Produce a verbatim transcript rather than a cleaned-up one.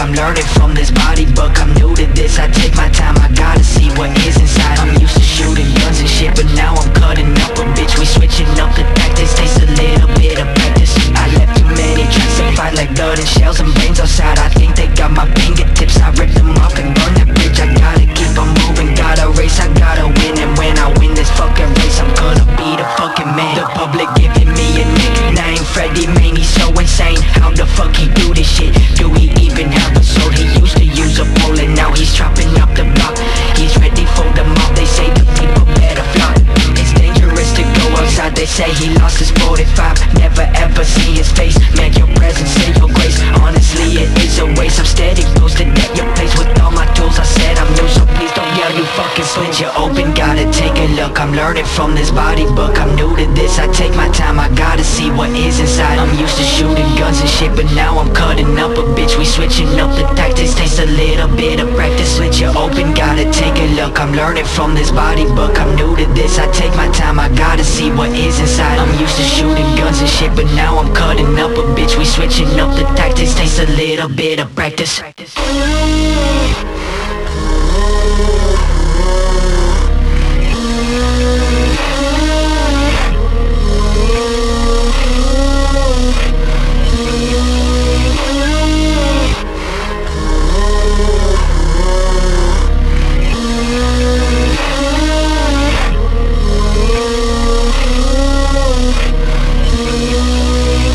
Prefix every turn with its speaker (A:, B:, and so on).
A: I'm learning from this body book. I'm new to this, I take my time, I gotta see what is inside. I'm used to shooting guns and shit, but now I'm cutting up a bitch. We switching up the tactics, takes a little bit of practice. I left too many tracks to fight like blood and shells and brains outside. I think they got my fingertips, I rip them off and burn that bridge. I gotta keep on moving, gotta race, I gotta win. And when I win this fucking race, I'm gonna be the fucking man. The public giving me a nickname, Freddie Man, he's so insane. How the fuck he do this shit? Do he even have a soul? He used to use a pole and now he's chopping up the block. He's ready for the mob, they say the people better flop. It's dangerous to go outside, they say he lost his forty-five. Never ever see his face, man, your presence and your grace. Honestly, it is a waste, I'm steady posted at your place with all my tools. I said I'm new, so please don't yell, you fucking split you open. Gotta take a look, I'm learning from this body book. I'm new to this, I take my time, I gotta see what is inside. I'm used to shooting guns and shit, but now I'm cutting up a bitch. We switching up the tactics, takes a little bit of practice. Split you open, gotta take a look, I'm learning from this body book. I'm new to this, I take my time, I gotta see what is inside. I'm used to shooting guns and shit, but now I'm cutting up a bitch. We switching up the tactics, takes a little bit of practice.